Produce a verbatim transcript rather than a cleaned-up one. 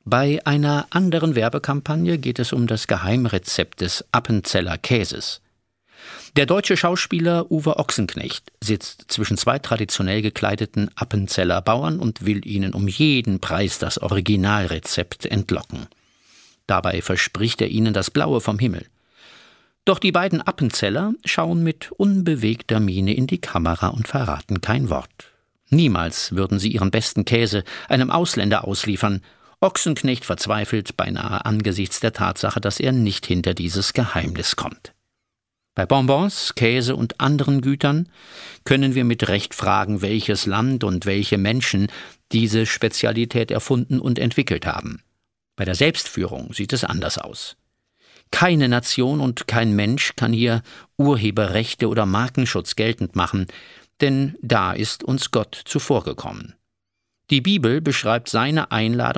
Bei einer anderen Werbekampagne geht es um das Geheimrezept des Appenzeller Käses. Der deutsche Schauspieler Uwe Ochsenknecht sitzt zwischen zwei traditionell gekleideten Appenzeller Bauern und will ihnen um jeden Preis das Originalrezept entlocken. Dabei verspricht er ihnen das Blaue vom Himmel. Doch die beiden Appenzeller schauen mit unbewegter Miene in die Kamera und verraten kein Wort. Niemals würden sie ihren besten Käse einem Ausländer ausliefern. Ochsenknecht verzweifelt beinahe angesichts der Tatsache, dass er nicht hinter dieses Geheimnis kommt. Bei Bonbons, Käse und anderen Gütern können wir mit Recht fragen, welches Land und welche Menschen diese Spezialität erfunden und entwickelt haben. Bei der Selbstführung sieht es anders aus. Keine Nation und kein Mensch kann hier Urheberrechte oder Markenschutz geltend machen, denn da ist uns Gott zuvorgekommen. Die Bibel beschreibt seine Einladung